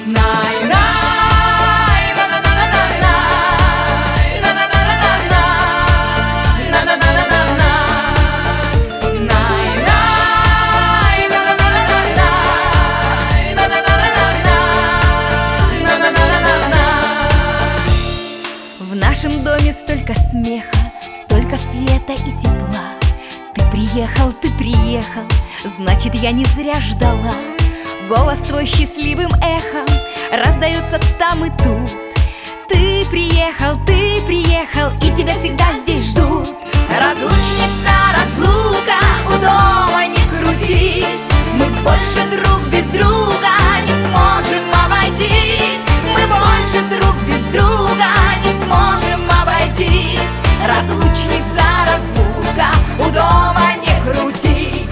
В нашем доме столько смеха, столько света и тепла. Ты приехал, значит, я не зря ждала. Голос твой счастливым эхом раздается там и тут. Ты приехал, и тебя всегда здесь ждут. Разлучница, разлука, у дома не крутись. Мы больше друг без друга не сможем обойтись. Мы больше друг без друга не сможем обойтись. Разлучница, разлука, у дома не крутись.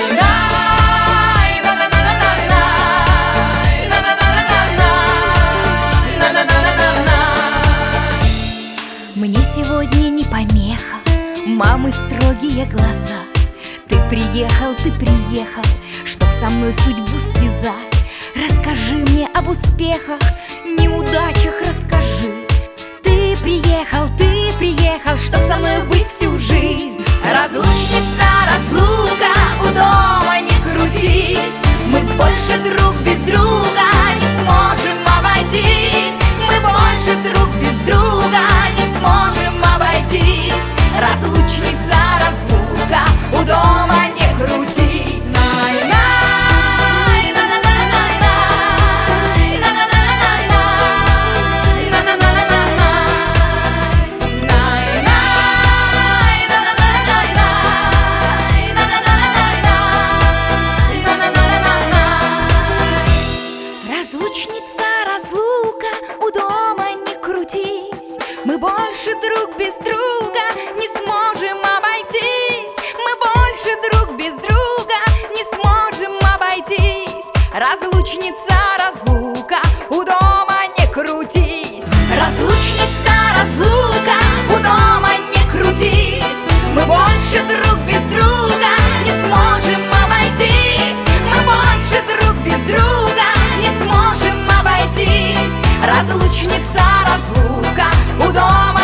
Мне сегодня не помеха мамы строгие глаза. Ты приехал, чтоб со мной судьбу связать. Расскажи мне об успехах, неудачах расскажи. Ты приехал, чтоб со мной быть всю жизнь. Разлучница, разлука, у дома не крутись. Мы больше друг без друга не сможем обойтись. Мы больше друг без друга не сможем обойтись. Разлучница, разлука, у дома не крутись. Разлучница, разлука, у дома не крутись. Мы больше друг без друга не сможем обойтись. Мы больше друг без друга не сможем обойтись. Разлучница, разлука, у дома не крутись. Разлучница, разлука, у дома не крутись. Мы больше друг без друга не сможем обойтись. Мы больше друг без друга не сможем обойтись. Разлучница, разлука, у дома